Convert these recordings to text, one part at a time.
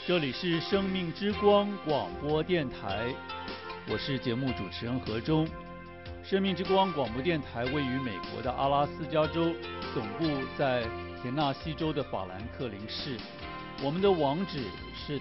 这里是生命之光广播电台，我是节目主持人何忠。生命之光广播电台位于美国的阿拉斯加州，总部在田纳西州的法兰克林市。我们的网址是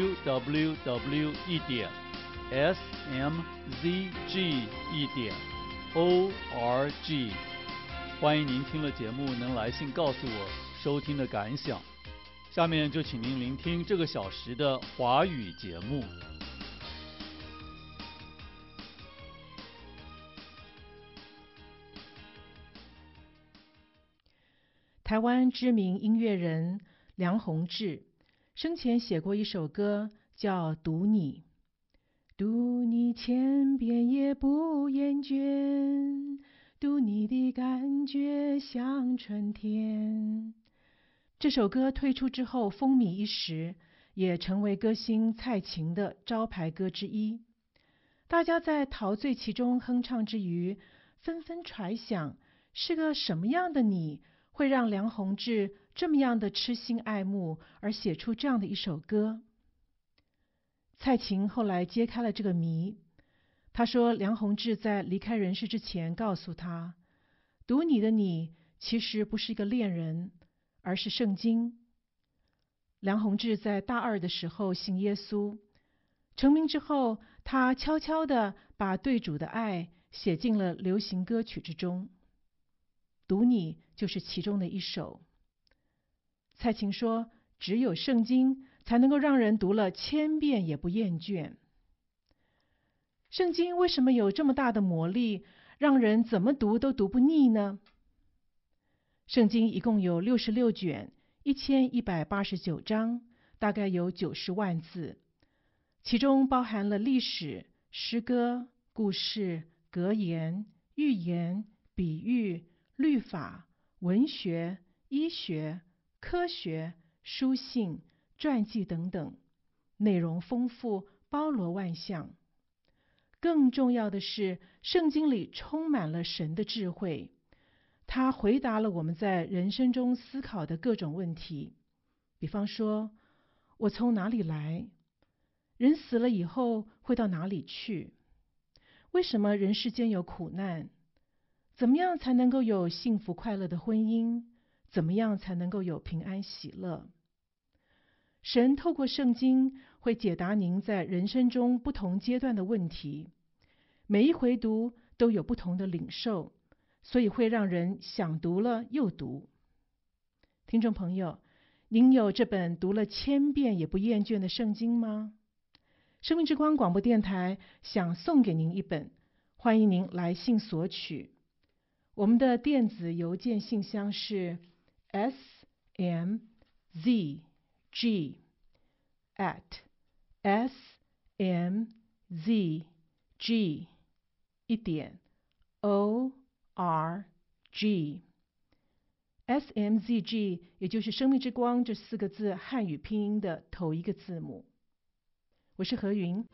www.smzg.org。欢迎您听了节目能来信告诉我收听的感想。下面就请您聆听这个小时的华语节目。 台湾知名音乐人梁鸿志生前写过一首歌叫《读你》，读你千遍也不厌倦，读你的感觉像春天。这首歌推出之后风靡一时，也成为歌星蔡琴的招牌歌之一。大家在陶醉其中哼唱之余，纷纷揣想是个什么样的你会让梁鸿志这么样的痴心爱慕，而写出这样的一首歌。蔡琴后来揭开了这个谜，她说梁鸿志在离开人世之前告诉他，读你的你其实不是一个恋人，而是圣经。梁鸿志在大二的时候信耶稣，成名之后，他悄悄地把对主的爱写进了流行歌曲之中，读你就是其中的一首。蔡琴说，只有圣经才能够让人读了千遍也不厌倦。圣经为什么有这么大的魔力，让人怎么读都读不腻呢？圣经一共有66卷，1189章，大概有90万字，其中包含了历史、诗歌、故事、格言、寓言、比喻、律法、文学、医学、科学、书信、传记等等，内容丰富，包罗万象。更重要的是，圣经里充满了神的智慧，他回答了我们在人生中思考的各种问题。比方说，我从哪里来？人死了以后会到哪里去？为什么人世间有苦难？怎么样才能够有幸福快乐的婚姻？怎么样才能够有平安喜乐？神透过圣经会解答您在人生中不同阶段的问题，每一回读都有不同的领受，所以会让人想读了又读。听众朋友，您有这本读了千遍也不厌倦的圣经吗？生命之光广播电台想送给您一本，欢迎您来信索取。我们的电子邮件信箱是 smzg@smz.org。 也就是生命之光这4个字汉语拼音的头一个字母。我是何云。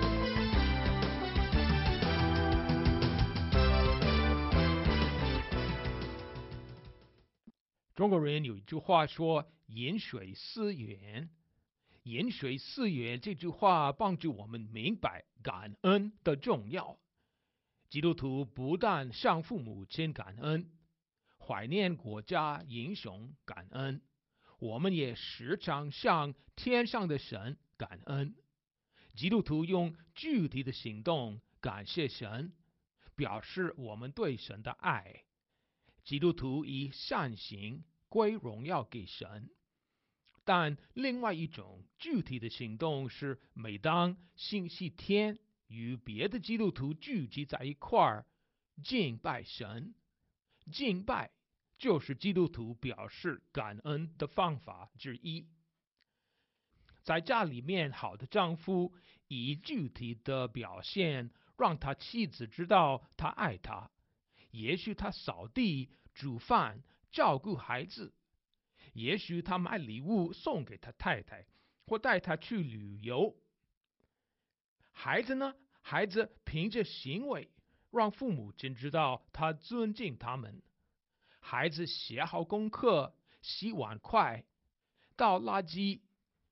中国人有一句话说饮水思源，饮水思源这句话帮助我们明白感恩的重要。基督徒不但向父母亲感恩，怀念国家英雄感恩，我们也时常向天上的神感恩。基督徒用具体的行动感谢神，表示我们对神的爱。基督徒以善行归荣耀给神。但另外一种具体的行动是，每当星期天与别的基督徒聚集在一块儿敬拜神。敬拜就是基督徒表示感恩的方法之一。在家里面，好的丈夫以具体的表现让他妻子知道他爱她。也许他扫地、煮饭、照顾孩子，也许他买礼物送给他太太，或带他去旅游。孩子呢？孩子凭着行为让父母亲知道他尊敬他们。孩子写好功课，洗碗筷，倒垃圾，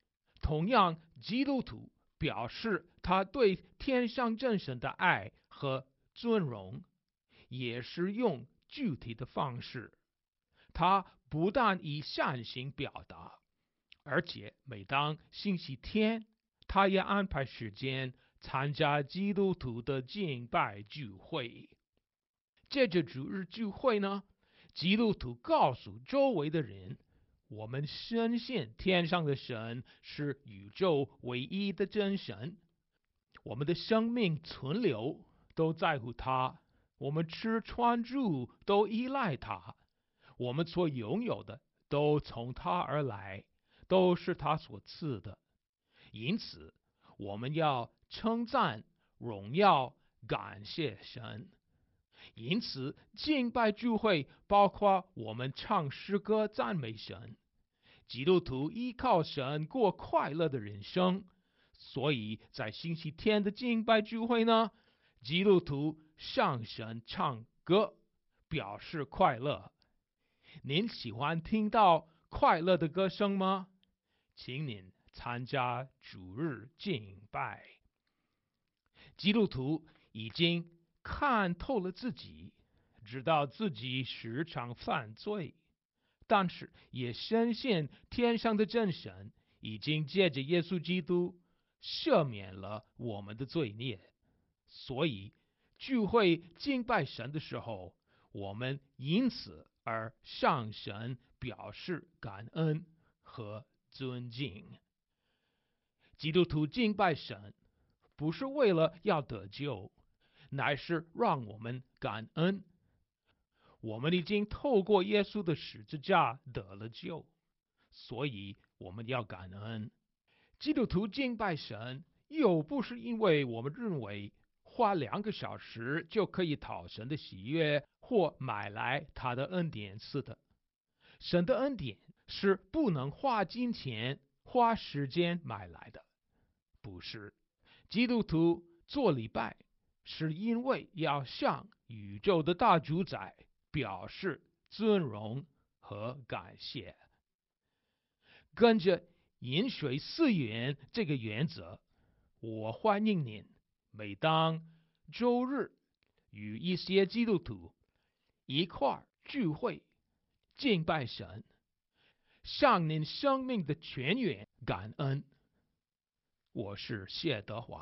同样，基督徒表示他对天上真神的爱和尊荣，也是用具体的方式。他不但以善行表达，而且每当星期天，他也安排时间参加基督徒的敬拜聚会。借着主日聚会呢，基督徒告诉周围的人，我们深信天上的神是宇宙唯一的真神，我们的生命存留都在乎他，我们吃穿住都依赖他，我们所拥有的都从他而来，都是他所赐的。因此，我们要称赞、荣耀、感谢神。因此，敬拜聚会包括我们唱诗歌赞美神。基督徒依靠神过快乐的人生，所以在星期天的敬拜聚会呢，基督徒向神唱歌，表示快乐。您喜欢听到快乐的歌声吗？请您参加主日敬拜。基督徒已经看透了自己，知道自己时常犯罪，但是也深信天上的真神已经借着耶稣基督赦免了我们的罪孽。所以聚会敬拜神的时候，我们因此而向神表示感恩和尊敬。基督徒敬拜神不是为了要得救，乃是让我们感恩。我们已经透过耶稣的十字架得了救，所以我们要感恩。基督徒敬拜神，又不是因为我们认为花2个小时就可以讨神的喜悦，或买来他的恩典似的。神的恩典是不能花金钱、花时间买来的，不是。基督徒做礼拜，是因为要向宇宙的大主宰表示尊荣和感谢。跟着饮水思源这个原则，我欢迎您每当周日与一些基督徒一块聚会敬拜神，向您生命的泉源感恩。我是谢德华。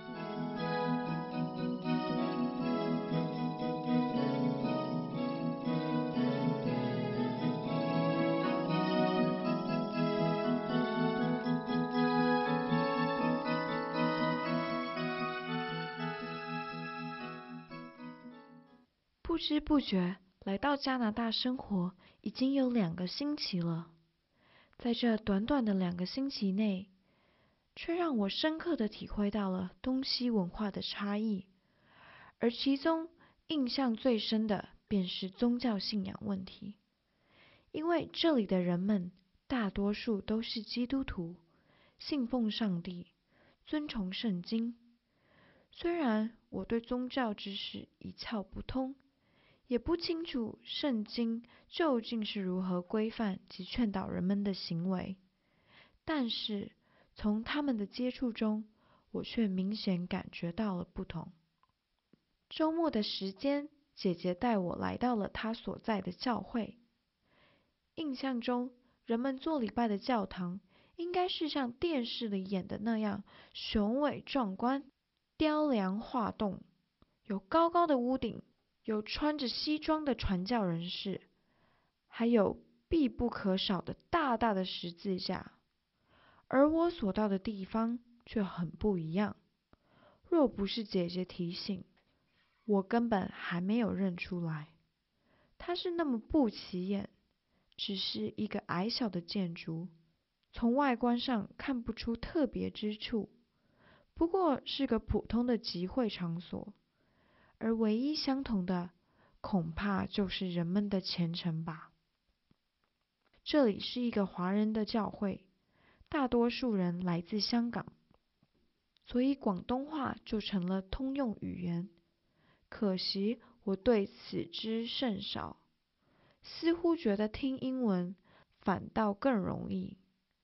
不知不觉来到加拿大生活已经有2个星期了，在这短短的2个星期内，却让我深刻地体会到了东西文化的差异，而其中印象最深的便是宗教信仰问题。因为这里的人们大多数都是基督徒，信奉上帝，尊崇圣经。虽然我对宗教知识一窍不通，也不清楚圣经究竟是如何规范及劝导人们的行为，但是从他们的接触中，我却明显感觉到了不同。周末的时间，姐姐带我来到了她所在的教会。印象中，人们做礼拜的教堂应该是像电视里演的那样雄伟壮观、雕梁画栋，有高高的屋顶，有穿着西装的传教人士，还有必不可少的大大的十字架。而我所到的地方却很不一样，若不是姐姐提醒，我根本还没有认出来。它是那么不起眼，只是一个矮小的建筑，从外观上看不出特别之处，不过是个普通的集会场所，而唯一相同的，恐怕就是人们的虔诚吧。这里是一个华人的教会，大多数人来自香港，所以广东话就成了通用语言。可惜我对此知甚少，似乎觉得听英文反倒更容易。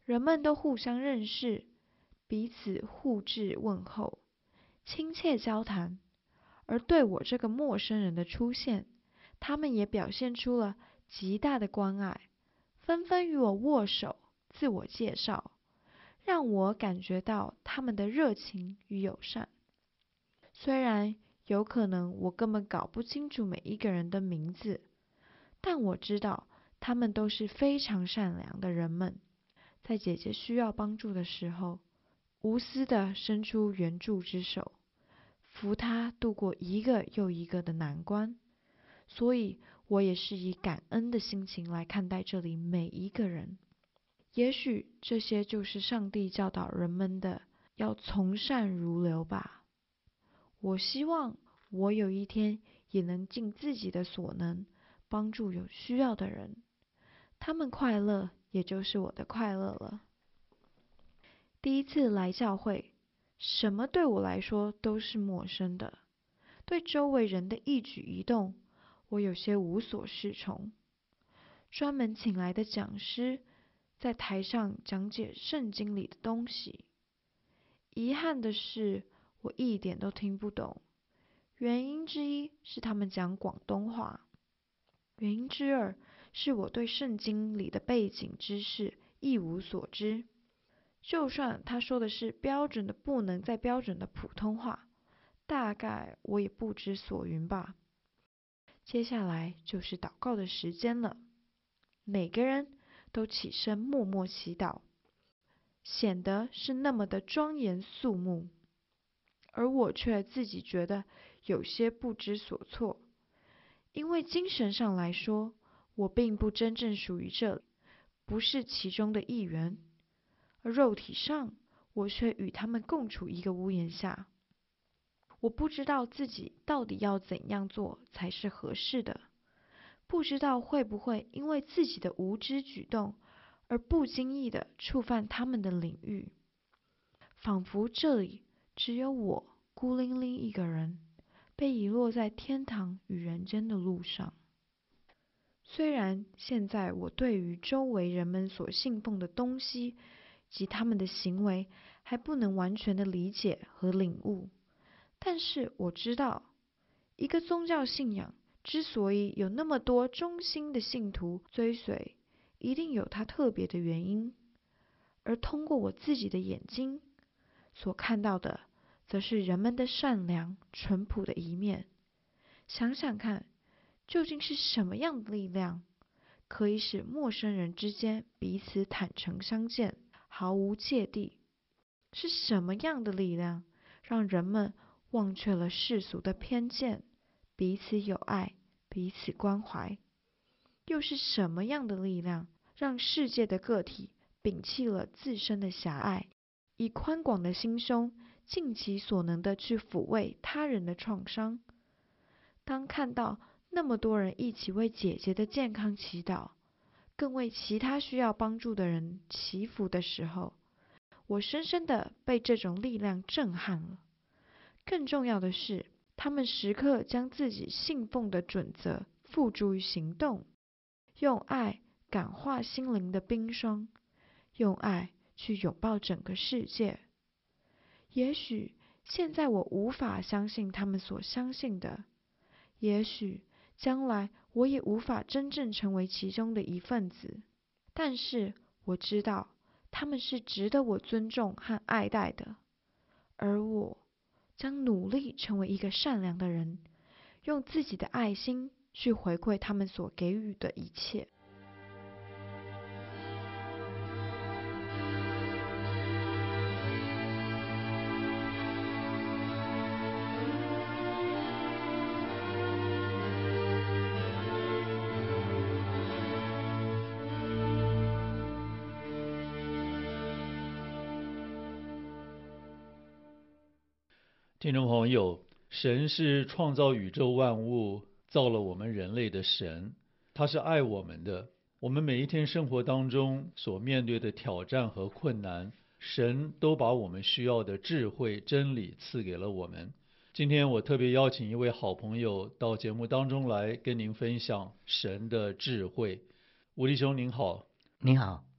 人们都互相认识，彼此互致问候，亲切交谈。而对我这个陌生人的出现，他们也表现出了极大的关爱，纷纷与我握手，自我介绍，让我感觉到他们的热情与友善。虽然有可能我根本搞不清楚每一个人的名字，但我知道他们都是非常善良的人们，在姐姐需要帮助的时候，无私地伸出援助之手，扶她度过一个又一个的难关。所以我也是以感恩的心情来看待这里每一个人。也许这些就是上帝教导人们的，要从善如流吧。我希望我有一天也能尽自己的所能，帮助有需要的人，他们快乐，也就是我的快乐了。第一次来教会，什么对我来说都是陌生的，对周围人的一举一动，我有些无所适从。专门请来的讲师在台上讲解圣经里的东西，遗憾的是，我一点都听不懂。原因之一是他们讲广东话，原因之二是我对圣经里的背景知识一无所知。就算他说的是标准的不能再标准的普通话，大概我也不知所云吧。接下来就是祷告的时间了，每个人都起身默默祈祷，显得是那么的庄严肃穆，而我却自己觉得有些不知所措，因为精神上来说，我并不真正属于这里，不是其中的一员，而肉体上，我却与他们共处一个屋檐下。我不知道自己到底要怎样做才是合适的，不知道会不会因为自己的无知举动而不经意地触犯他们的领域，仿佛这里只有我孤零零一个人，被遗落在天堂与人间的路上。虽然现在我对于周围人们所信奉的东西及他们的行为还不能完全的理解和领悟，但是我知道，一个宗教信仰之所以有那么多忠心的信徒追随，一定有它特别的原因。而通过我自己的眼睛所看到的，则是人们的善良、淳朴的一面。想想看，究竟是什么样的力量，可以使陌生人之间彼此坦诚相见，毫无芥蒂？是什么样的力量，让人们忘却了世俗的偏见，彼此友爱，彼此关怀？又是什么样的力量，让世界的个体摒弃了自身的狭隘，以宽广的心胸，尽其所能的去抚慰他人的创伤？当看到那么多人一起为姐姐的健康祈祷，更为其他需要帮助的人祈福的时候，我深深的被这种力量震撼了。更重要的是，他们时刻将自己信奉的准则付诸于行动，用爱感化心灵的冰霜，用爱去拥抱整个世界。也许现在我无法相信他们所相信的，也许将来我也无法真正成为其中的一份子，但是我知道他们是值得我尊重和爱戴的，而我将努力成为一个善良的人，用自己的爱心去回馈他们所给予的一切。 听众朋友，神是创造宇宙万物、造了我们人类的神，他是爱我们的。我们每一天生活当中所面对的挑战和困难，神都把我们需要的智慧、真理赐给了我们。今天我特别邀请一位好朋友到节目当中来跟您分享神的智慧。吴弟兄您好。 您好。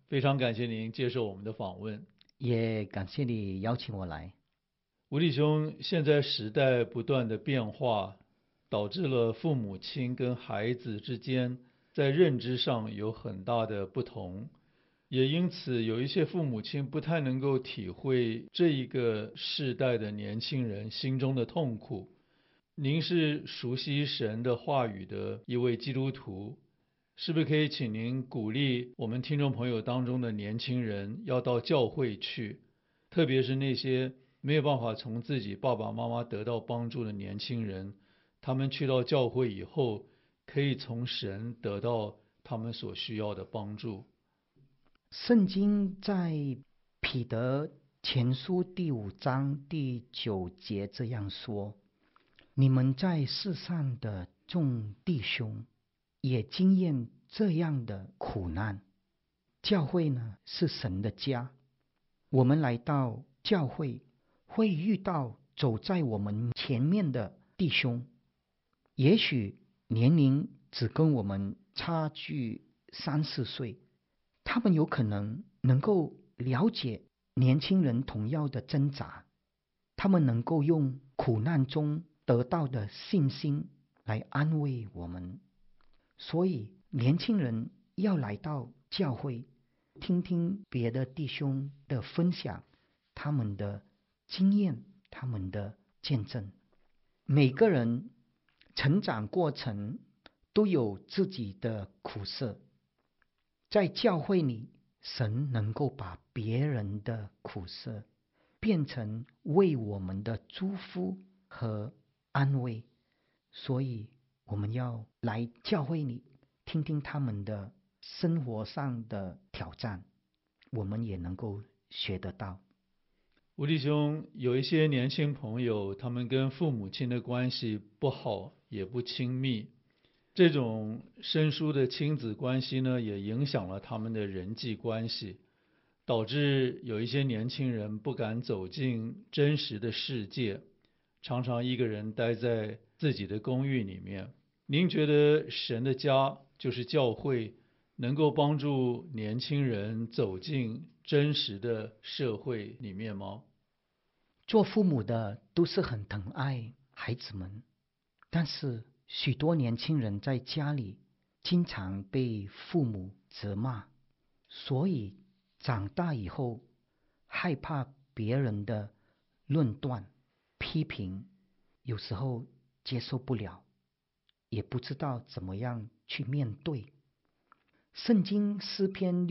非常感谢您接受我们的访问， 也感谢你邀请我来。 吴弟兄，现在时代不断的变化，导致了父母亲跟孩子之间在认知上有很大的不同，也因此有一些父母亲不太能够体会这一个世代的年轻人心中的痛苦。您是熟悉神的话语的一位基督徒，是不是可以请您鼓励我们听众朋友当中的年轻人要到教会去，特别是那些没有办法从自己爸爸妈妈得到帮助的年轻人，他们去到教会以后，可以从神得到他们所需要的帮助。 圣经在彼得前书第5章第9节这样说：你们在世上的众弟兄也经验这样的苦难。教会呢，是神的家，我们来到教会会遇到走在我们前面的弟兄，也许年龄只跟我们差距3、4岁，他们有可能能够了解年轻人同样的挣扎，他们能够用苦难中得到的信心来安慰我们。所以年轻人要来到教会，听听别的弟兄的分享，他们的经验，他们的见证。每个人成长过程都有自己的苦涩，在教会里，神能够把别人的苦涩变成为我们的祝福和安慰，所以我们要来教会里听听他们的生活上的挑战，我们也能够学得到。 吴弟兄，有一些年轻朋友，他们跟父母亲的关系不好，也不亲密，这种生疏的亲子关系呢，也影响了他们的人际关系，导致有一些年轻人不敢走进真实的世界，常常一个人待在自己的公寓里面。您觉得神的家就是教会，能够帮助年轻人走进真实的社会里面吗？ 做父母的都是很疼爱孩子们，但是许多年轻人在家里经常被父母责骂，所以长大以后害怕别人的论断、批评，有时候接受不了，也不知道怎么样去面对。圣经诗篇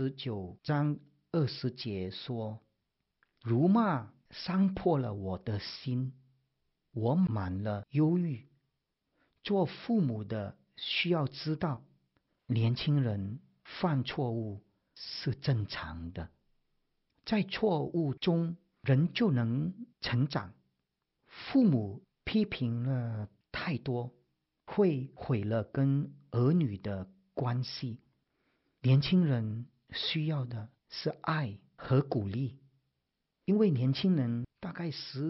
69章20节说：辱骂伤破了我的心，我满了忧郁。做父母的需要知道，年轻人犯错误是正常的，在错误中人就能成长。父母批评了太多，会毁了跟儿女的关系。年轻人需要的是爱和鼓励，因为年轻人大概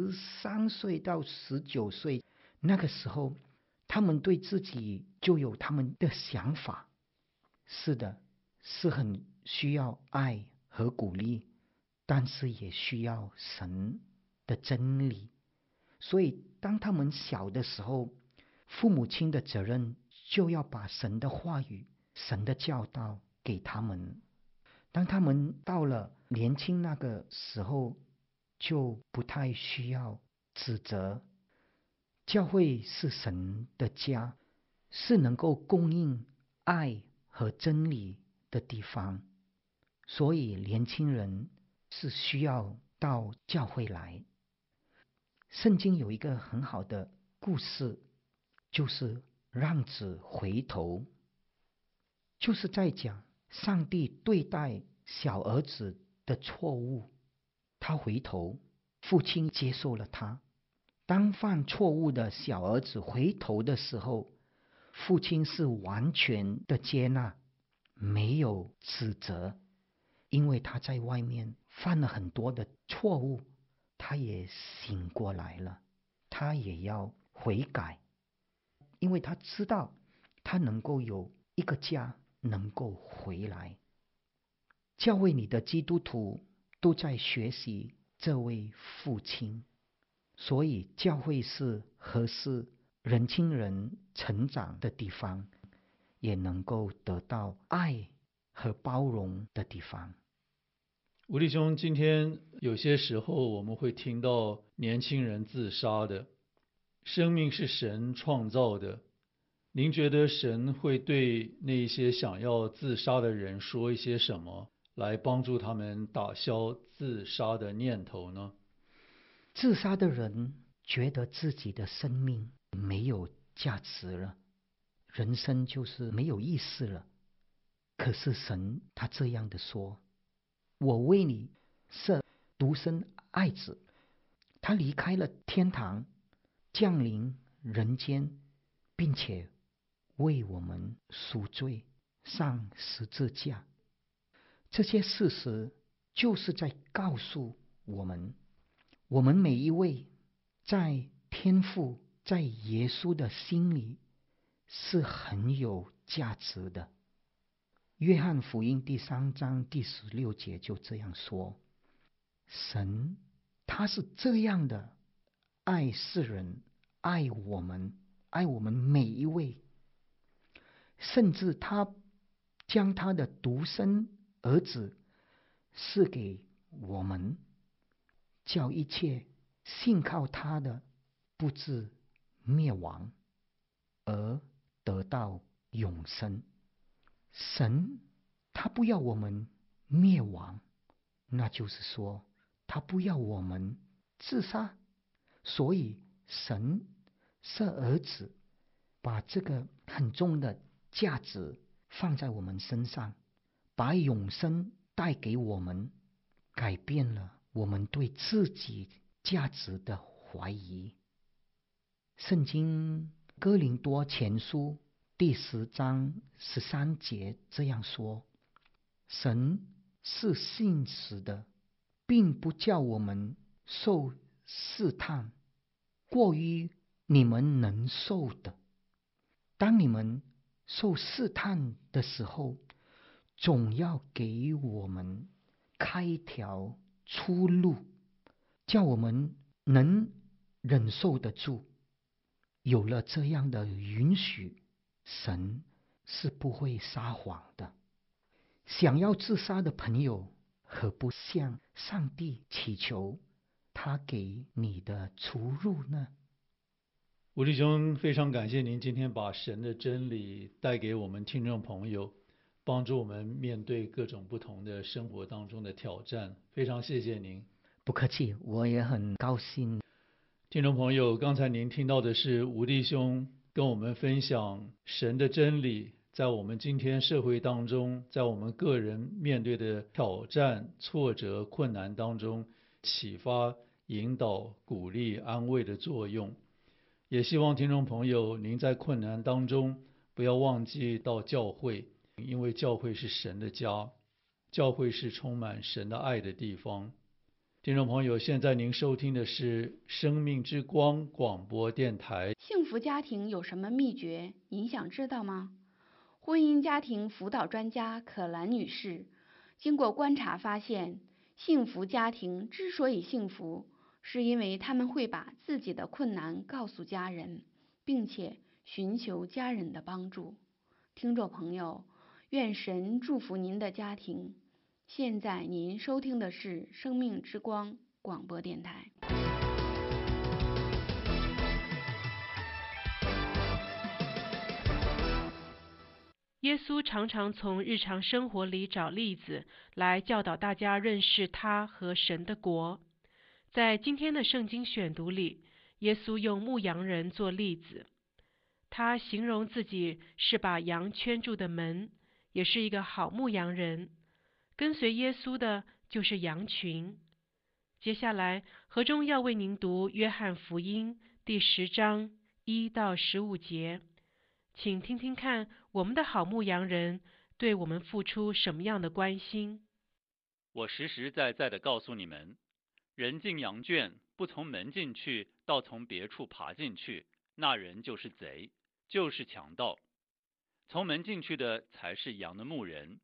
13岁到19岁，那个时候他们对自己就有他们的想法。是的，是很需要爱和鼓励，但是也需要神的真理。所以当他们小的时候，父母亲的责任就要把神的话语、神的教导给他们。当他们到了年轻那个时候，就不太需要指责。教会是神的家，是能够供应爱和真理的地方，所以年轻人是需要到教会来。圣经有一个很好的故事，就是浪子回头，就是在讲上帝对待小儿子的错误，他回头，父亲接受了他。当犯错误的小儿子回头的时候，父亲是完全的接纳，没有指责，因为他在外面犯了很多的错误，他也醒过来了，他也要悔改，因为他知道他能够有一个家能够回来。 教会里的基督徒都在学习这位父亲，所以教会是合适年轻人成长的地方，也能够得到爱和包容的地方。 吴弟兄，今天有些时候我们会听到年轻人自杀的。生命是神创造的，您觉得神会对那些想要自杀的人说一些什么，来帮助他们打消自杀的念头呢？ 自杀的人觉得自己的生命没有价值了，人生就是没有意思了。可是神他这样的说，我为你设独生爱子，他离开了天堂，降临人间，并且为我们赎罪，上十字架。这些事实就是在告诉我们，我们每一位在天父在耶稣的心里是很有价值的。约翰福音第3章第16节就这样说，神他是这样的爱世人，爱我们每一位，甚至他将他的独生儿子赐给我们，叫一切信靠他的不至灭亡，而得到永生。神他不要我们灭亡，那就是说他不要我们自杀，所以神是儿子，把这个很重的价值放在我们身上，把永生带给我们，改变了我们对自己价值的怀疑。圣经哥林多前书第10章13节这样说，神是信实的，并不叫我们受试探过于你们能受的。当你们受试探的时候，总要给我们开一条出路，叫我们能忍受得住。有了这样的允许，神是不会撒谎的。想要自杀的朋友，何不向上帝祈求他给你的出路呢？ 吴弟兄，非常感谢您今天把神的真理带给我们听众朋友，帮助我们面对各种不同的生活当中的挑战，非常谢谢您。 不客气，我也很高兴。 听众朋友，刚才您听到的是吴弟兄跟我们分享神的真理，在我们今天社会当中，在我们个人面对的挑战、挫折、困难当中，启发、引导、鼓励、安慰的作用。也希望听众朋友，您在困难当中不要忘记到教会，因为教会是神的家，教会是充满神的爱的地方。听众朋友，现在您收听的是生命之光广播电台。 幸福家庭有什么秘诀？您想知道吗？婚姻家庭辅导专家可兰女士经过观察发现，幸福家庭之所以幸福，是因为他们会把自己的困难告诉家人，并且寻求家人的帮助。听众朋友，愿神祝福您的家庭。现在您收听的是生命之光广播电台。 耶稣常常从日常生活里找例子来教导大家认识他和神的国。在今天的圣经选读里，耶稣用牧羊人做例子，他形容自己是把羊圈住的门，也是一个好牧羊人。跟随耶稣的就是羊群。接下来，何中要为您读约翰福音第10章1到15节，请听听看我们的好牧羊人对我们付出什么样的关心。 我实实在在地告诉你们，人进羊圈，不从门进去，倒从别处爬进去，那人就是贼，就是强盗。从门进去的才是羊的牧人。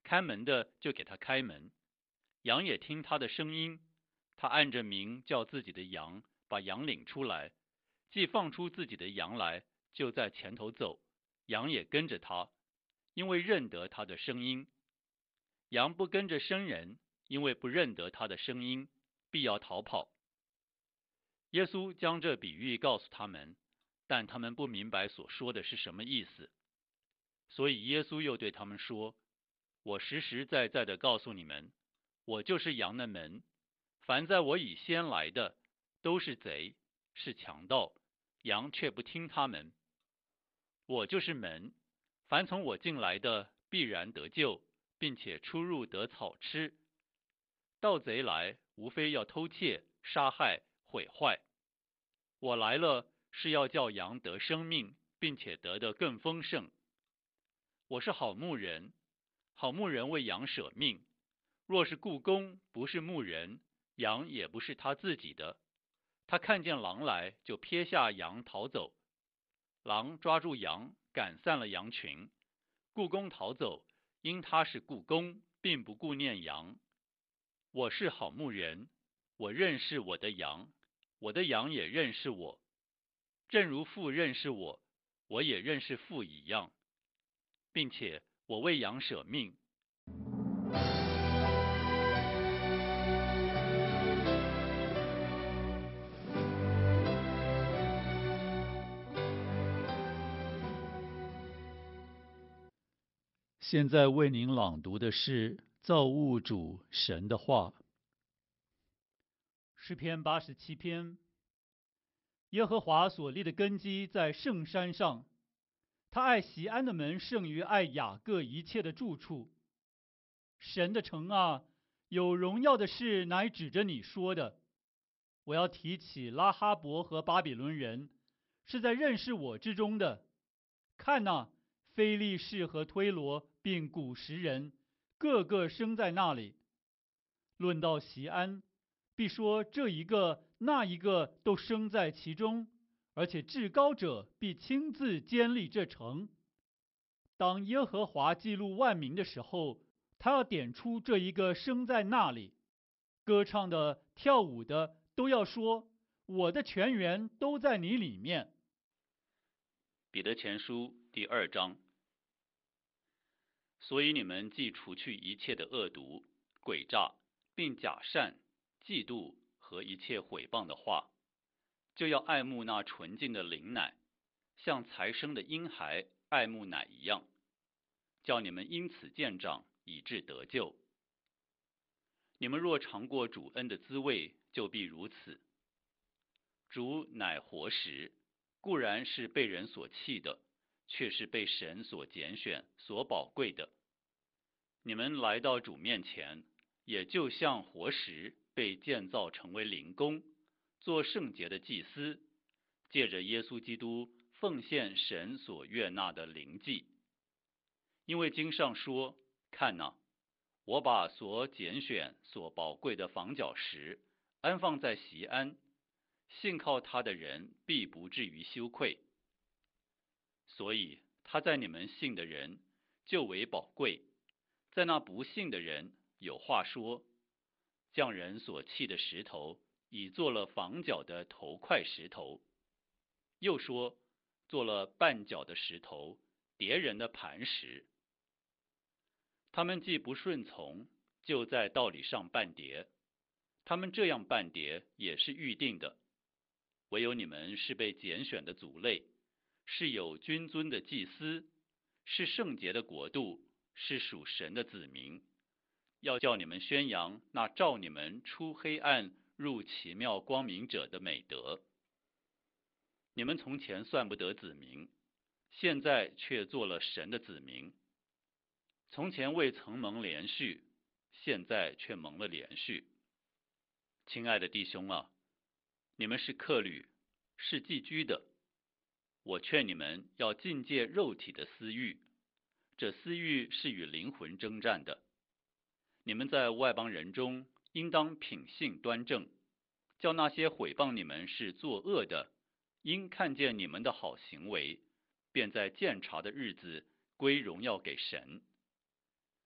开门的就给他开门，羊也听他的声音。他按着名叫自己的羊，把羊领出来，既放出自己的羊来，就在前头走，羊也跟着他，因为认得他的声音。羊不跟着生人，因为不认得他的声音，必要逃跑。耶稣将这比喻告诉他们，但他们不明白所说的是什么意思。所以耶稣又对他们说，我实实在在的告诉你们，我就是羊的门。凡在我以先来的，都是贼，是强盗，羊却不听他们。我就是门，凡从我进来的，必然得救，并且出入得草吃。盗贼来，无非要偷窃、杀害、毁坏。我来了，是要叫羊得生命，并且得的更丰盛。我是好牧人，好牧人为羊舍命。若是雇工不是牧人，羊也不是他自己的。他看见狼来，就撇下羊逃走。狼抓住羊，赶散了羊群。雇工逃走，因他是雇工，并不顾念羊。我是好牧人，我认识我的羊，我的羊也认识我。正如父认识我，我也认识父一样，并且我为羊舍命。 现在为您朗读的是造物主神的话。诗篇87篇。耶和华所立的根基在圣山上，他爱锡安的门胜于爱雅各一切的住处。神的城啊，有荣耀的事乃指着你说的。我要提起拉哈伯和巴比伦人，是在认识我之中的。看哪，非利士和推罗并古时人，个个生在那里。论到锡安，必说这一个那一个都生在其中，而且至高者必亲自坚立这城。当耶和华记录万民的时候，他要点出这一个生在那里。歌唱的、跳舞的都要说，我的泉源都在你里面。 彼得前书第2章。所以你们既除去一切的恶毒、诡诈，并假善、嫉妒和一切毁谤的话，就要爱慕那纯净的灵奶，像才生的婴孩爱慕奶一样，叫你们因此渐长，以致得救。你们若尝过主恩的滋味，就必如此。主乃活石，固然是被人所弃的，却是被神所拣选、所宝贵的。你们来到主面前，也就像活石被建造成为灵宫，做圣洁的祭司，借着耶稣基督奉献神所悦纳的灵祭。因为经上说，看哪，我把所拣选、所宝贵的房角石安放在锡安，信靠他的人必不至于羞愧。所以他在你们信的人就为宝贵，在那不信的人有话说，匠人所弃的石头已做了房角的头块石头，又说做了绊脚的石头，跌人的磐石。他们既不顺从，就在道理上绊跌。他们这样绊跌也是预定的。唯有你们是被拣选的族类，是有君尊的祭司，是圣洁的国度，是属神的子民，要叫你们宣扬那召你们出黑暗入奇妙光明者的美德。你们从前算不得子民，现在却做了神的子民。从前未曾蒙连续，现在却蒙了连续。亲爱的弟兄啊，你们是客旅，是寄居的。我劝你们要禁戒肉体的私欲，这私欲是与灵魂征战的。你们在外邦人中，应当品性端正，叫那些毁谤你们是作恶的，因看见你们的好行为，便在鉴察的日子归荣耀给神。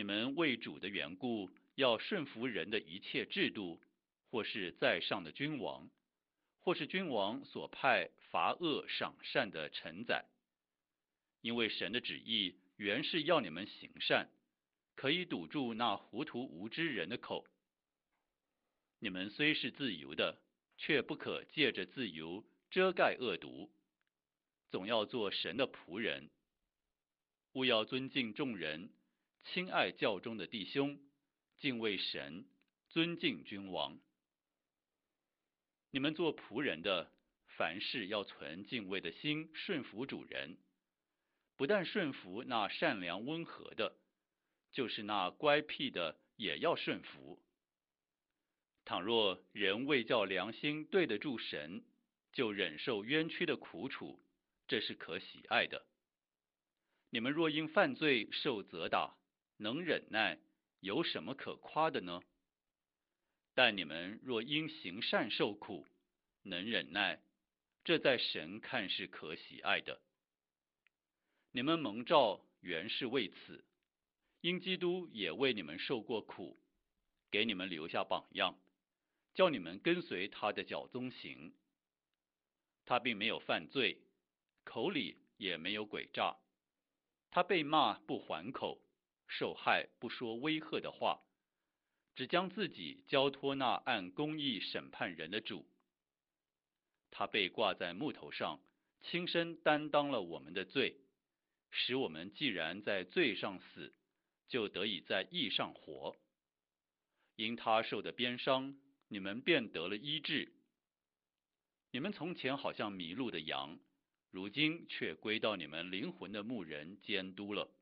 你们为主的缘故，要顺服人的一切制度，或是在上的君王，或是君王所派罚恶赏善的臣宰。因为神的旨意原是要你们行善，可以堵住那糊涂无知人的口。你们虽是自由的，却不可借着自由遮盖恶毒，总要做神的仆人。务要尊敬众人，亲爱教中的弟兄，敬畏神，尊敬君王。你们做仆人的，凡事要存敬畏的心，顺服主人。不但顺服那善良温和的，就是那乖僻的也要顺服。倘若人为叫良心对得住神，就忍受冤屈的苦楚，这是可喜爱的。你们若因犯罪受责打，能忍耐，有什么可夸的呢？但你们若因行善受苦，能忍耐，这在神看是可喜爱的。你们蒙召原是为此，因基督也为你们受过苦，给你们留下榜样，叫你们跟随他的脚踪行。他并没有犯罪，口里也没有诡诈。他被骂不还口，受害不说威吓的话，只将自己交托那按公义审判人的主。他被挂在木头上，亲身担当了我们的罪，使我们既然在罪上死，就得以在义上活。因他受的鞭伤，你们便得了医治。你们从前好像迷路的羊，如今却归到你们灵魂的牧人监督了。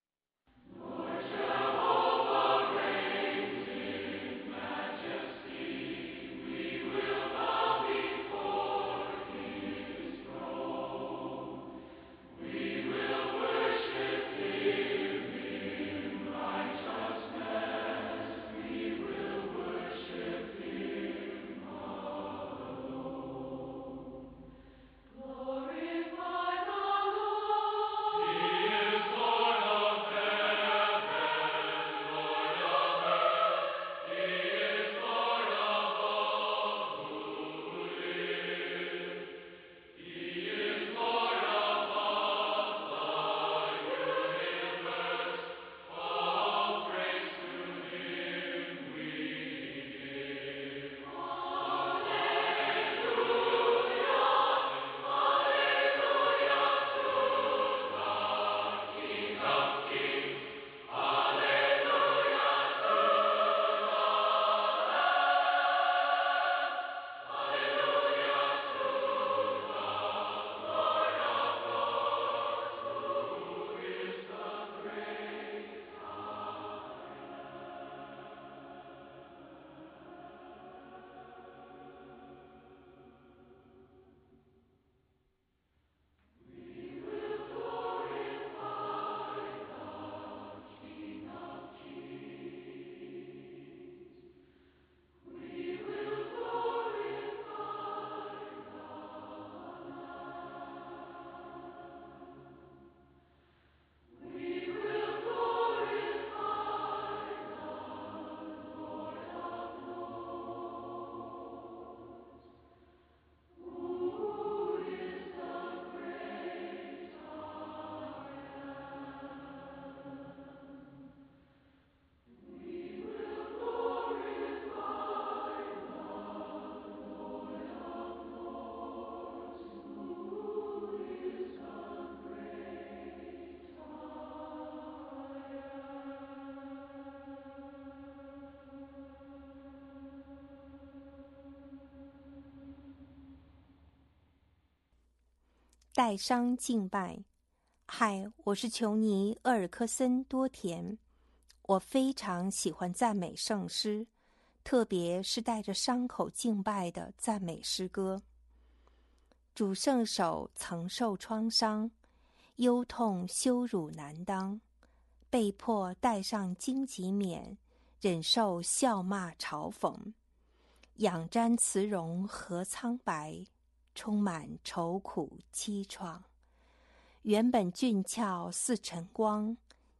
带伤敬拜。嗨，我是琼尼·厄尔科森多田。我非常喜欢赞美圣诗，特别是带着伤口敬拜的赞美诗歌。主圣手曾受创伤，忧痛羞辱难当，被迫戴上荆棘冕，忍受笑骂嘲讽，仰瞻慈容和苍白，充满愁苦凄怆。原本俊俏似晨光，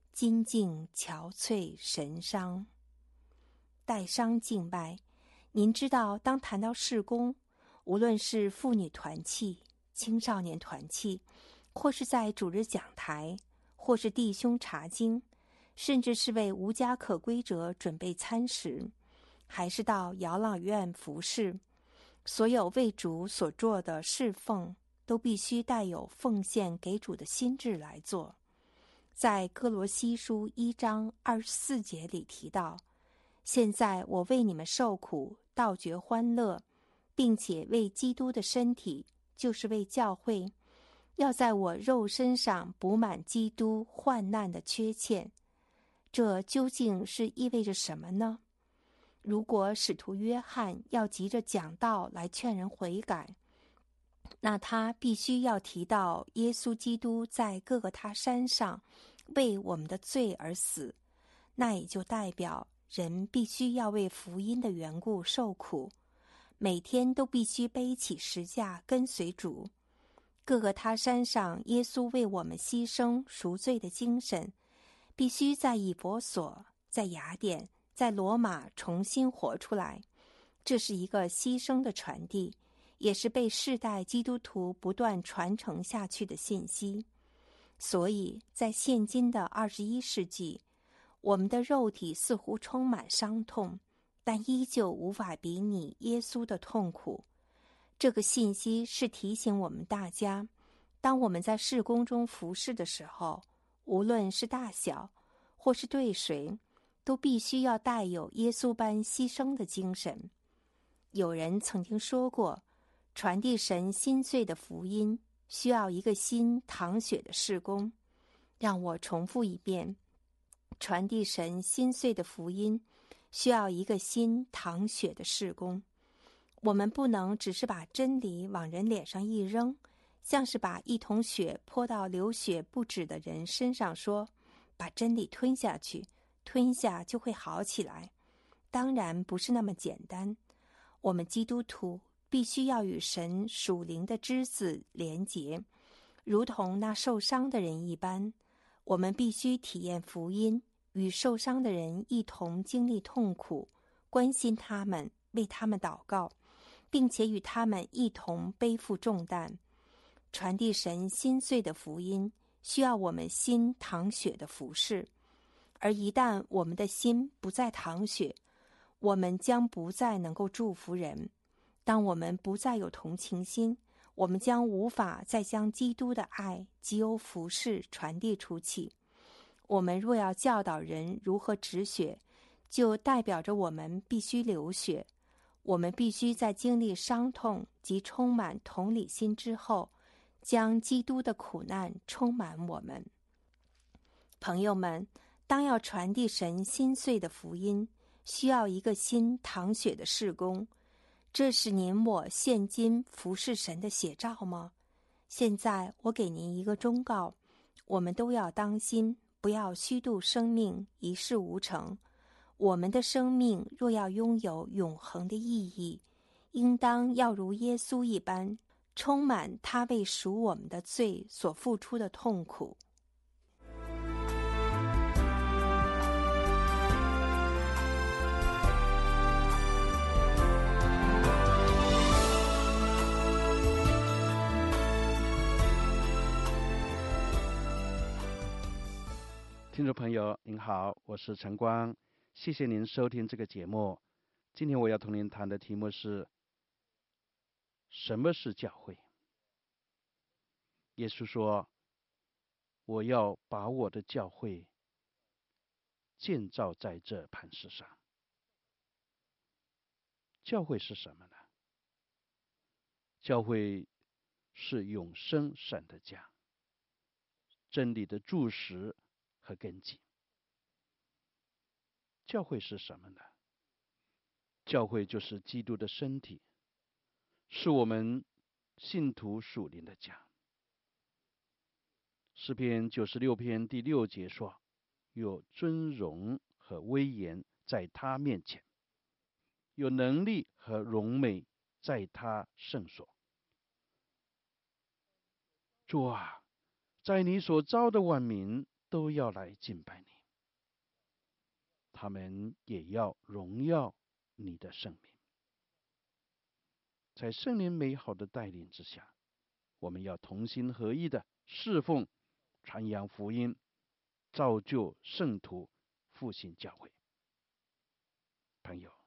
精进憔悴神伤。带伤敬拜，您知道，当谈到事工，无论是妇女团契、青少年团契，或是在主日讲台，或是弟兄查经，甚至是为无家可归者准备餐食，还是到养老院服侍，所有为主所做的侍奉，都必须带有奉献给主的心志来做。在哥罗西书1章24节里提到，现在我为你们受苦，倒觉欢乐，并且为基督的身体，就是为教会，要在我肉身上补满基督患难的缺欠。这究竟是意味着什么呢？如果使徒约翰要急着讲道来劝人悔改，那他必须要提到耶稣基督在各个他山上为我们的罪而死，那也就代表人必须要为福音的缘故受苦，每天都必须背起十架跟随主。各个他山上耶稣为我们牺牲赎罪的精神，必须在以弗所、在雅典、在罗马重新活出来。这是一个牺牲的传递，也是被世代基督徒不断传承下去的信息。所以在现今的21世纪，我们的肉体似乎充满伤痛，但依旧无法比拟耶稣的痛苦。这个信息是提醒我们大家，当我们在事工中服侍的时候，无论是大小或是对谁，都必须要带有耶稣般牺牲的精神。有人曾经说过，传递神心碎的福音需要一个心淌血的事工。让我重复一遍，传递神心碎的福音需要一个心淌血的事工。我们不能只是把真理往人脸上一扔，像是把一桶血泼到流血不止的人身上，说把真理吞下去，吞下就会好起来。当然不是那么简单。我们基督徒必须要与神属灵的枝子连结，如同那受伤的人一般。我们必须体验福音，与受伤的人一同经历痛苦，关心他们，为他们祷告，并且与他们一同背负重担。传递神心碎的福音需要我们心淌血的服侍，而一旦我们的心不再淌血，我们将不再能够祝福人。当我们不再有同情心，我们将无法再将基督的爱藉由服侍传递出去。我们若要教导人如何止血，就代表着我们必须流血。我们必须在经历伤痛及充满同理心之后，将基督的苦难充满我们。朋友们，当要传递神心碎的福音，需要一个心淌血的事工。这是您我现今服侍神的写照吗？现在我给您一个忠告，我们都要当心，不要虚度生命，一事无成。我们的生命若要拥有永恒的意义，应当要如耶稣一般，充满他为赎我们的罪所付出的痛苦。 听众朋友您好，我是陈光，谢谢您收听这个节目。今天我要同您谈的题目是什么是教会。耶稣说，我要把我的教会建造在这磐石上。教会是什么呢？教会是永生神的家，真理的柱石和根基。教会是什么呢？教会就是基督的身体，是我们信徒属灵的家。诗篇96篇第6节说，有尊荣和威严在他面前，有能力和荣美在他圣所。主啊，在你所造的万民， 都要来敬拜你，他们也要荣耀你的圣名。在圣灵美好的带领之下，我们要同心合意的侍奉、传扬福音，造就圣徒，复兴教会。朋友，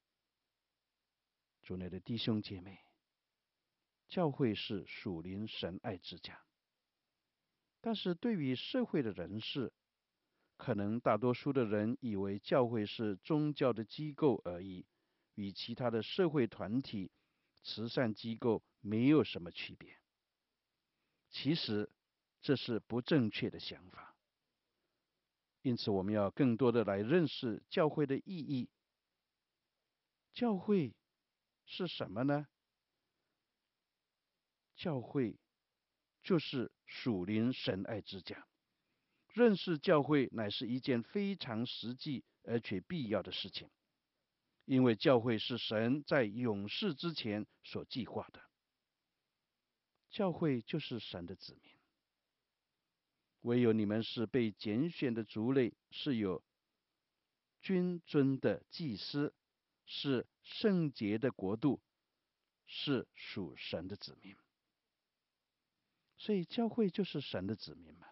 主内的弟兄姐妹，教会是属灵神爱之家，但是对于社会的人士，可能大多数的人以为教会是宗教的机构而已，与其他的社会团体、慈善机构没有什么区别。其实这是不正确的想法。因此我们要更多的来认识教会的意义。教会是什么呢？教会就是属灵神爱之家。认识教会乃是一件非常实际而且必要的事情，因为教会是神在永世之前所计划的。教会就是神的子民，唯有你们是被拣选的族类，是有君尊的祭司，是圣洁的国度，是属神的子民。所以教会就是神的子民嘛。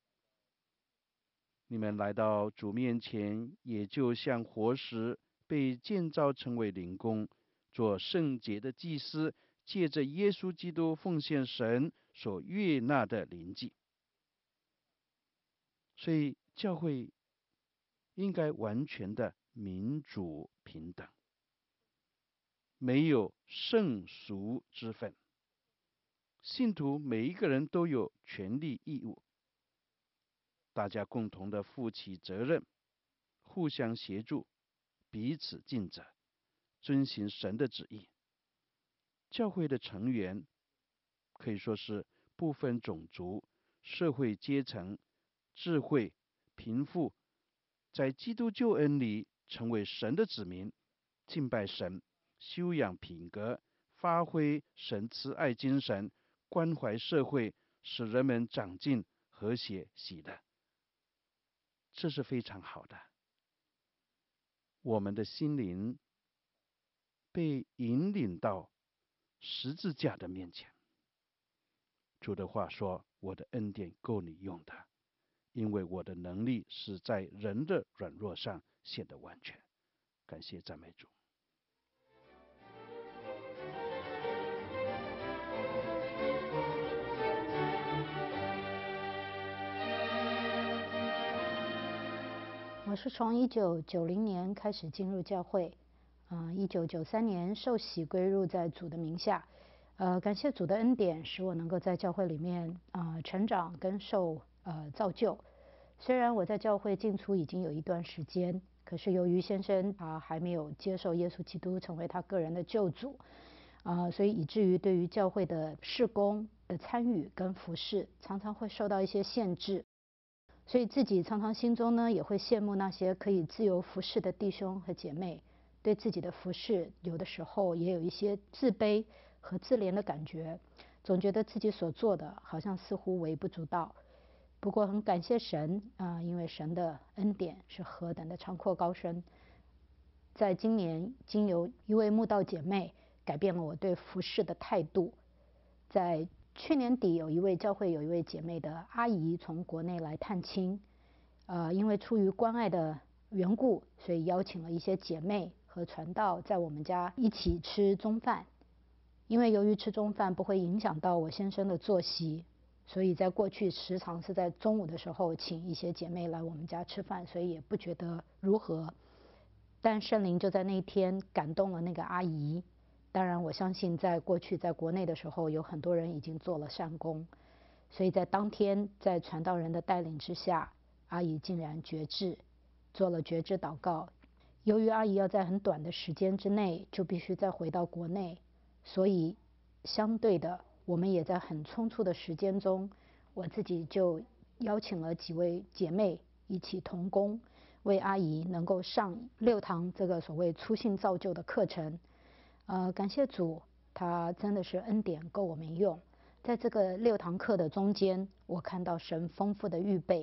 你们来到主面前，也就像活石被建造成为灵宫，做圣洁的祭司，借着耶稣基督奉献神所悦纳的灵祭。所以教会应该完全的民主平等，没有圣俗之分。信徒每一个人都有权利义务，大家共同的负起责任，互相协助，彼此尽责，遵行神的旨意。教会的成员可以说是不分种族、社会阶层、智慧、贫富，在基督救恩里成为神的子民，敬拜神，修养品格，发挥神慈爱精神，关怀社会，使人们长进、和谐、喜乐。这是非常好的。我们的心灵被引领到十字架的面前。主的话说，我的恩典够你用的，因为我的能力是在人的软弱上显得完全。感谢赞美主。 我是从1990年开始进入教会，1993年受洗归入在主的名下，感谢主的恩典，使我能够在教会里面成长跟受造就。虽然我在教会进出已经有一段时间，可是由于先生还没有接受耶稣基督成为他个人的救主，所以以至于对于教会的事工的参与跟服事，常常会受到一些限制。所以自己常常心中呢也会羡慕那些可以自由服侍的弟兄和姐妹，对自己的服侍有的时候也有一些自卑和自怜的感觉，总觉得自己所做的好像似乎微不足道。不过很感谢神因为神的恩典是何等的长阔高深，在今年经由一位慕道姐妹改变了我对服侍的态度。在去年底有一位教会有一位姐妹的阿姨从国内来探亲，因为出于关爱的缘故，所以邀请了一些姐妹和传道在我们家一起吃中饭。因为由于吃中饭不会影响到我先生的作息，所以在过去时常是在中午的时候请一些姐妹来我们家吃饭，所以也不觉得如何。但圣灵就在那一天感动了那个阿姨。当然我相信在过去在国内的时候有很多人已经做了善功，所以在当天在传道人的带领之下，阿姨竟然决志，做了决志祷告。由于阿姨要在很短的时间之内就必须再回到国内，所以相对的我们也在很匆促的时间中，我自己就邀请了几位姐妹一起同工，为阿姨能够上6堂这个所谓初信造就的课程。感谢主，他真的是恩典够我们用。在这个6堂课的中间，我看到神丰富的预备，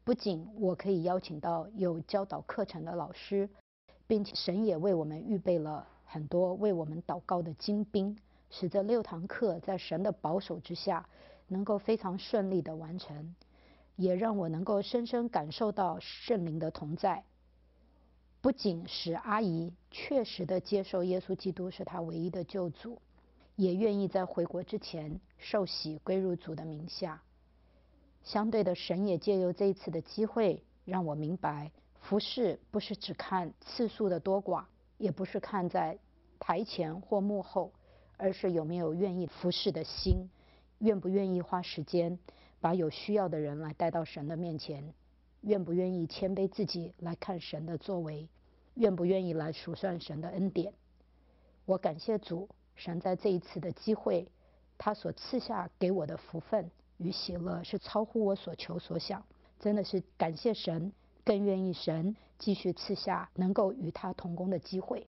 不仅我可以邀请到有教导课程的老师，并且神也为我们预备了很多为我们祷告的精兵，使这6堂课在神的保守之下能够非常顺利的完成，也让我能够深深感受到圣灵的同在。不仅使阿姨确实的接受耶稣基督是她唯一的救主，也愿意在回国之前受洗归入主的名下。相对的，神也借由这一次的机会让我明白，服事不是只看次数的多寡，也不是看在台前或幕后，而是有没有愿意服事的心，愿不愿意花时间把有需要的人来带到神的面前，愿不愿意谦卑自己来看神的作为，愿不愿意来数算神的恩典。我感谢主，神在这一次的机会，他所赐下给我的福分与喜乐是超乎我所求所想，真的是感谢神，更愿意神继续赐下能够与他同工的机会。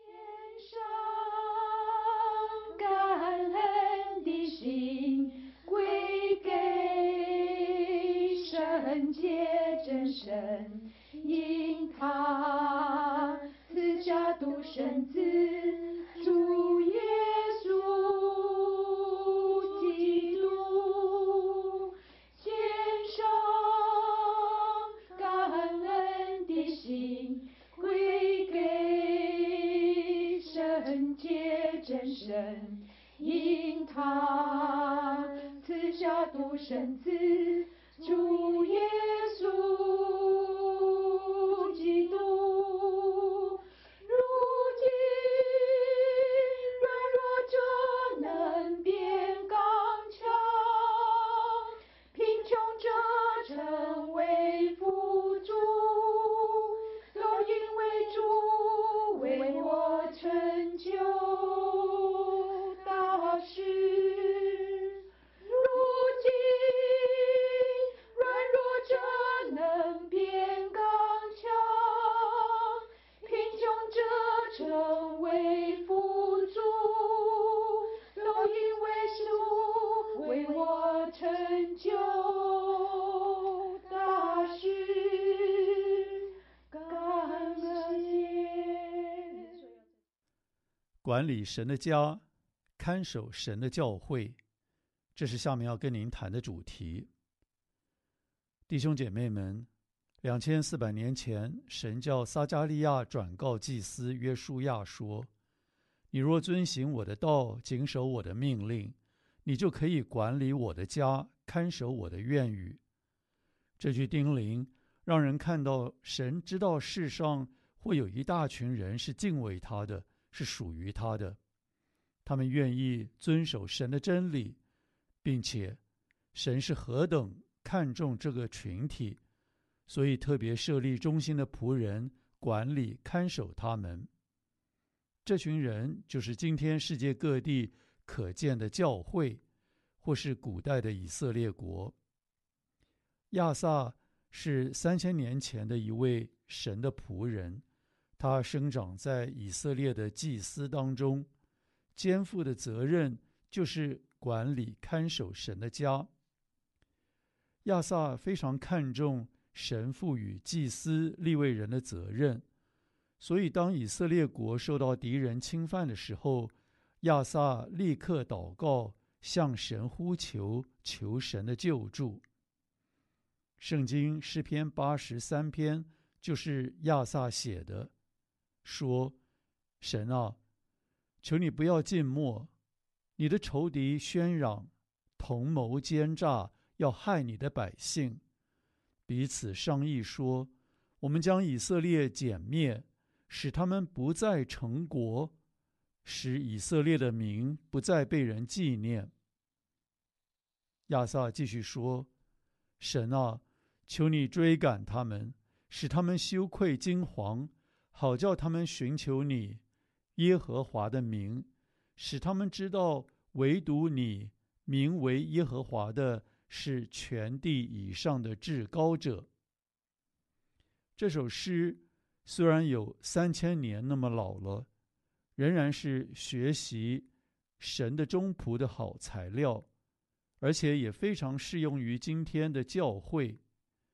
献上感恩的心归给圣洁真神，因他赐下独生子主耶稣基督，献上感恩的心归给圣洁真神，因他赐下独生子主耶稣基督。如今软弱者能变刚强，贫穷者成为富足，都因为主为我成就大事。如今软弱者能变刚强，贫穷者成为富足，都因为主为我成就大事。感谢。 管理神的家，看守神的教会，这是下面要跟您谈的主题。弟兄姐妹们，2400年前，神叫撒迦利亚转告祭司约书亚说：“你若遵行我的道，谨守我的命令，你就可以管理我的家，看守我的院宇。”这句叮咛让人看到神知道世上会有一大群人是敬畏他的，是属于他的，他们愿意遵守神的真理，并且神是何等看重这个群体，所以特别设立忠心的仆人管理看守他们。这群人就是今天世界各地可见的教会，或是古代的以色列国。亚萨是3000年前的一位神的仆人，他生长在以色列的祭司当中，肩负的责任就是管理看守神的家。亚萨非常看重神赋予祭司利未人的责任，所以当以色列国受到敌人侵犯的时候，亚萨立刻祷告，向神呼求，求神的救助。圣经诗篇83篇就是亚萨写的，说：“神啊，求你不要静默，你的仇敌喧嚷，同谋奸诈，要害你的百姓。彼此商议说，我们将以色列歼灭，使他们不再成国，使以色列的名不再被人纪念。”亚萨继续说：“神啊，求你追赶他们，使他们羞愧惊惶，好叫他们寻求你耶和华的名，使他们知道唯独你名为耶和华的是全地以上的至高者。”这首诗虽然有3000年那么老了，仍然是学习神的忠仆的好材料，而且也非常适用于今天的教会。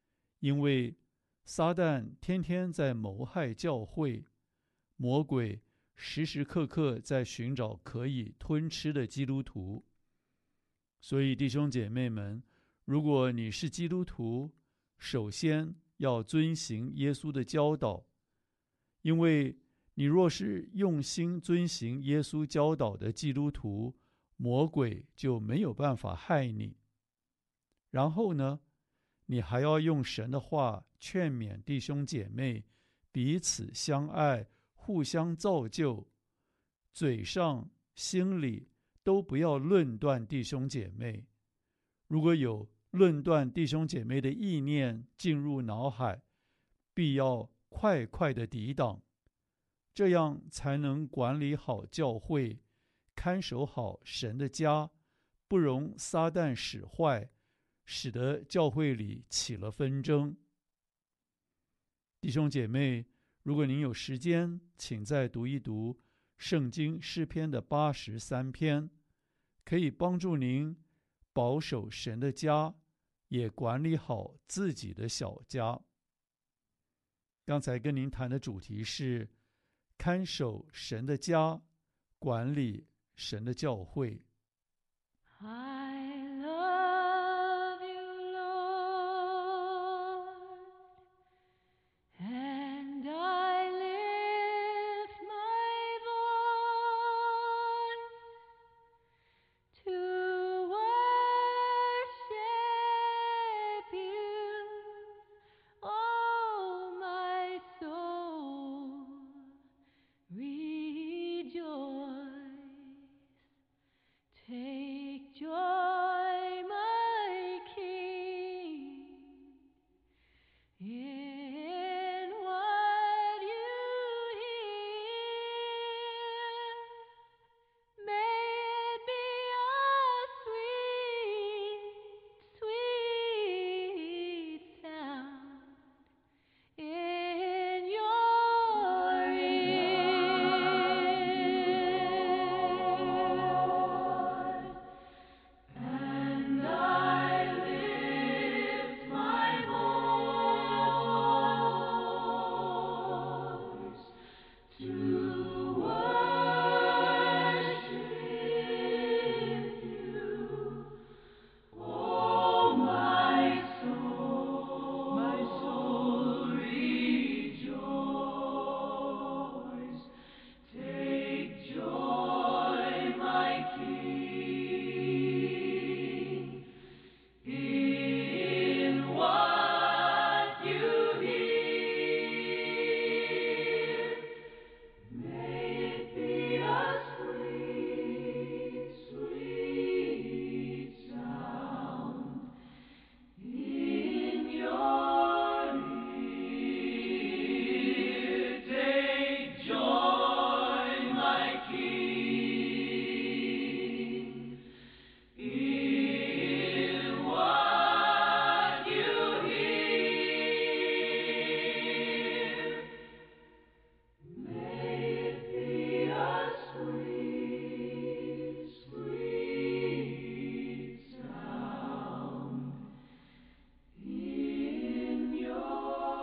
因为撒旦天天在谋害教会，魔鬼时时刻刻在寻找可以吞吃的基督徒。所以弟兄姐妹们，如果你是基督徒，首先要遵行耶稣的教导，因为你若是用心遵行耶稣教导的基督徒，魔鬼就没有办法害你。然后呢，你还要用神的话劝勉弟兄姐妹彼此相爱，互相造就，嘴上心里都不要论断弟兄姐妹。如果有论断弟兄姐妹的意念进入脑海，必要快快的抵挡，这样才能管理好教会，看守好神的家，不容撒旦使坏，使得教会里起了纷争。弟兄姐妹，如果您有时间，请再读一读圣经诗篇的83篇，可以帮助您保守神的家，也管理好自己的小家。刚才跟您谈的主题是看守神的家，管理神的教会。 I love you, Lord, and I lift my voice to worship you, oh my soul, rejoice. Take joy, my King, in what you hear. May it be a sweet, sweet sound in your ear. And I lift my voice to worship you, oh my soul rejoice. Take joy, my King, in what you hear. May it be a sweet, sweet sound in your ear. Take joy, my King, in what you hear. May it be a sweet, sweet sound in your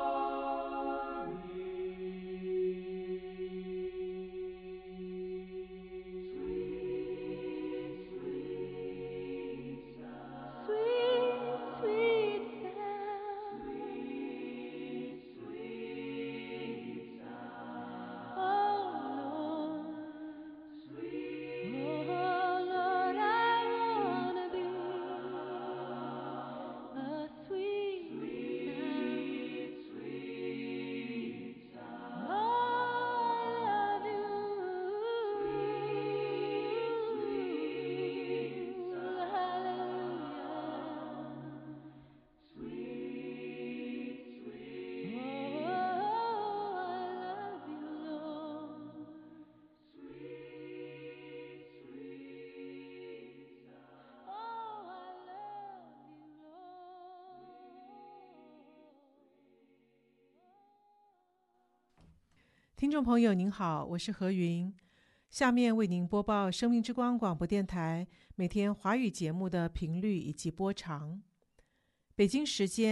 听众朋友您好，我是何云，下面为您播报生命之光广播电台每天华语节目的频率以及波长。北京时间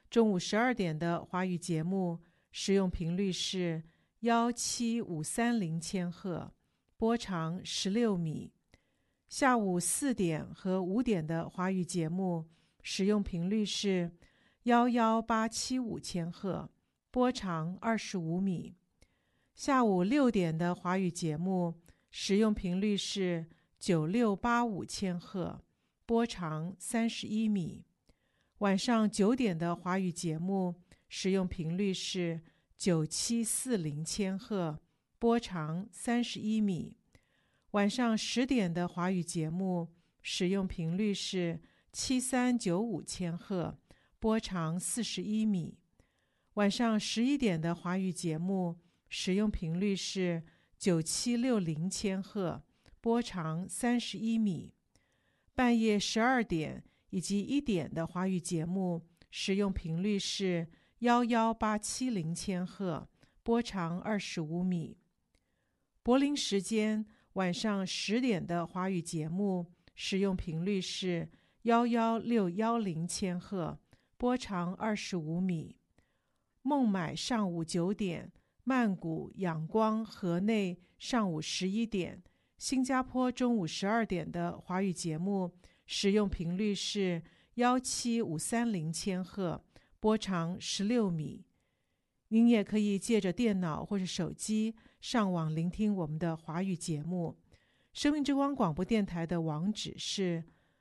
中午12点的华语节目使用频率是17530千赫，波长16米。下午4点和5点的华语节目使用频率是11875千赫，波长25米。下午6点的华语节目使用频率是9685千赫，波长31米。晚上9点的华语节目使用频率是9740千赫，波长31米。晚上10点的华语节目使用频率是7395千赫，波长41米。晚上11点的华语节目使用频率是9760千赫，波长31米。半夜12点以及1点的华语节目使用频率是11870千赫，波长25米。柏林时间晚上10点的华语节目使用频率是11610千赫，波长25米。孟买上午9点，曼谷、仰光、河内上午11点，新加坡中午12点的华语节目使用频率是17530千赫，波长16米。您也可以借着电脑或是手机上网聆听我们的华语节目。生命之光广播电台的网址是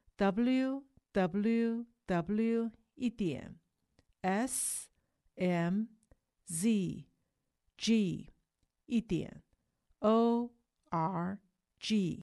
www.smzg.org。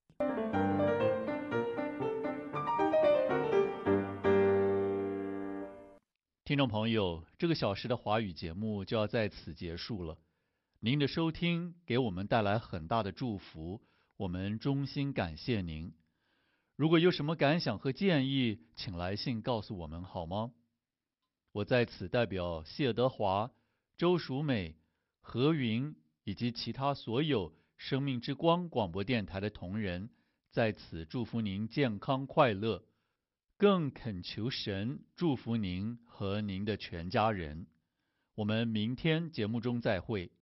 听众朋友，这个小时的华语节目就要在此结束了。您的收听给我们带来很大的祝福，我们衷心感谢您。如果有什么感想和建议，请来信告诉我们好吗？我在此代表谢德华、周淑美、何云以及其他所有生命之光广播电台的同仁，在此祝福您健康快乐，更恳求神祝福您和您的全家人。我们明天节目中再会。